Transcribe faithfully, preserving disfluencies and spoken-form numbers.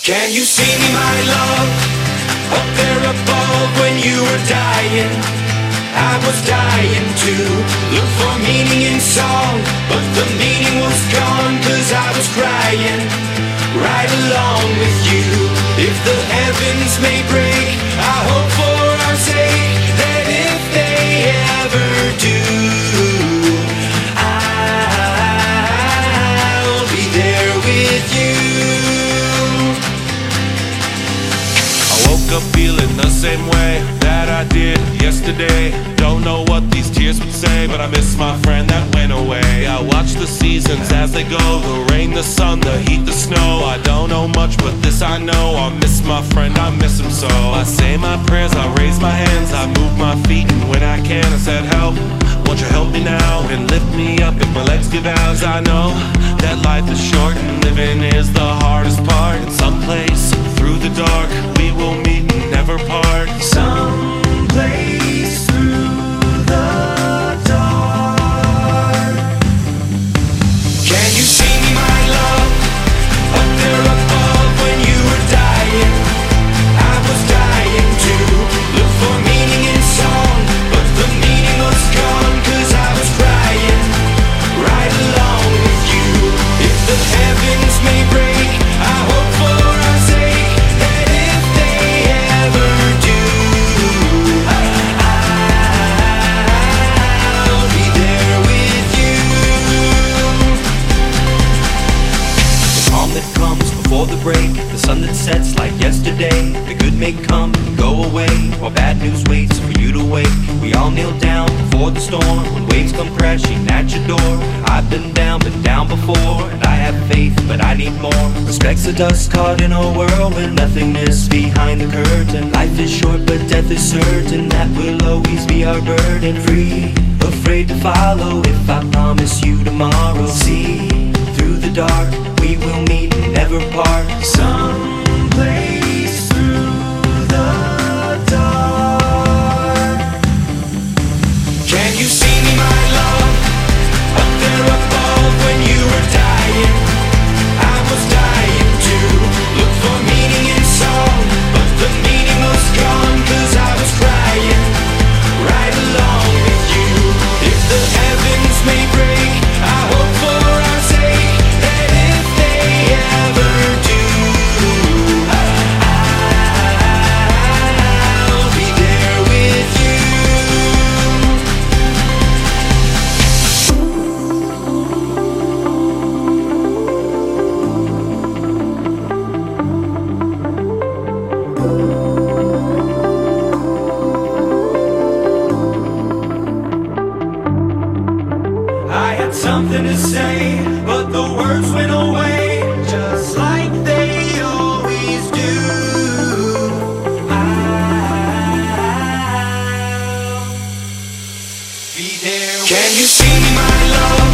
Can you see me, my love, up there above when you were dying? I was dying to look for meaning in song, but the meaning was gone, cause I was crying right along with you. If the heavens may break, I hope for our sake that if they ever do, I'll be there with you. Woke up feeling the same way that I did yesterday. Don't know what these tears would say, but I miss my friend that went away. I watch the seasons as they go, the rain, the sun, the heat, the snow. I don't know much, but this I know, I miss my friend, I miss him so. I say my prayers, I raise my hands, I move my feet, and when I can I said help. Won't you help me now and lift me up if my legs give out? 'Cause I know that life is short and living is the hardest part. In some place through the dark we will meet and never part. Someplace through the dark. Can you see me, my love, up there above when you were dying? I was dying to look for meaning in song, but the meaning was gone, cause I was crying right along with you. If the heavens may break, I hope for our sake that if they ever do, I'll be there with you. The calm that comes before the break, the sun that sets like yesterday. The good may come and go away, while bad news waits for you to wake. We all kneel down before the storm, when waves come crashing at your door. I've been down, been down before, and I have faith, but I need more. Respect's the dust caught in a whirlwind, nothingness behind the curtain. Life is short, but death is certain, that will always be our burden. Free, afraid to follow, if I promise you tomorrow. See, through the dark, we will meet and never part. Someplace through the dark. Can you see me, my love, up there above when you were dying? I was dying to look for meaning in song, but the meaning was gone, cause I was crying right along with you. If the heavens may break, I hope for our sake that if they ever do, I'll be there with you. I had something to say, but the words went away, just like they always do. I'll be there. Can you see me, my love,